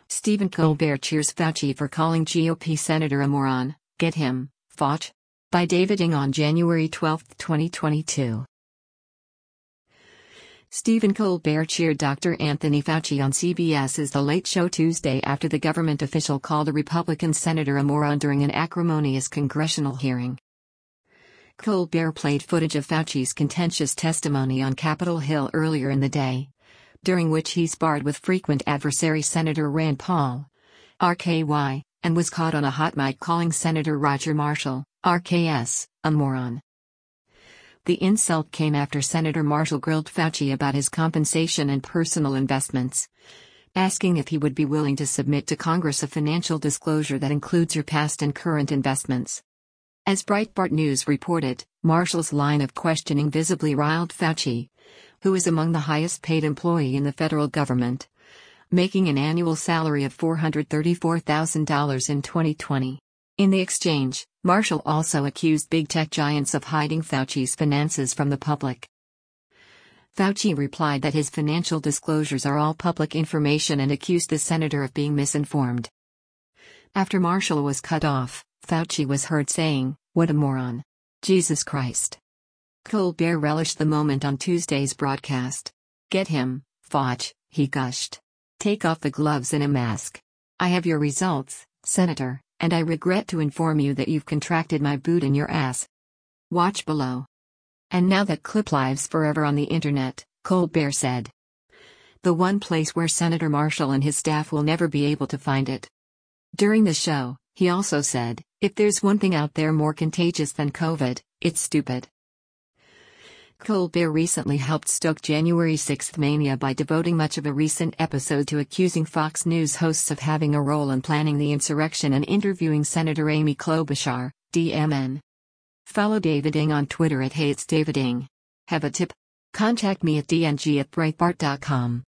Stephen Colbert cheers Fauci for calling GOP senator a moron. Get him, Fauci. By David Ng on January 12, 2022. Stephen Colbert cheered Dr. Anthony Fauci on CBS's The Late Show Tuesday after the government official called a Republican senator a moron during an acrimonious congressional hearing. Colbert played footage of Fauci's contentious testimony on Capitol Hill earlier in the day, during which he sparred with frequent adversary Senator Rand Paul, RKY, and was caught on a hot mic calling Senator Roger Marshall, RKS, a moron. The insult came after Senator Marshall grilled Fauci about his compensation and personal investments, asking if he would be willing to submit to Congress a financial disclosure that includes your past and current investments. As Breitbart News reported, Marshall's line of questioning visibly riled Fauci, who is among the highest-paid employee in the federal government, making an annual salary of $434,000 in 2020. In the exchange, Marshall also accused big tech giants of hiding Fauci's finances from the public. Fauci replied that his financial disclosures are all public information and accused the senator of being misinformed. After Marshall was cut off, Fauci was heard saying, "What a moron. Jesus Christ." Colbert relished the moment on Tuesday's broadcast. "Get him, Fauci," he gushed. "Take off the gloves and a mask. I have your results, Senator, and I regret to inform you that you've contracted my boot in your ass. Watch below." And now that clip lives forever on the internet, Colbert said. The one place where Senator Marshall and his staff will never be able to find it. During the show, he also said, "If there's one thing out there more contagious than COVID, it's stupid." Colbert recently helped stoke January 6 mania by devoting much of a recent episode to accusing Fox News hosts of having a role in planning the insurrection and interviewing Senator Amy Klobuchar, DMN. Follow David Ng on Twitter @HatesDavidNg. Have a tip? Contact me at dng@breitbart.com.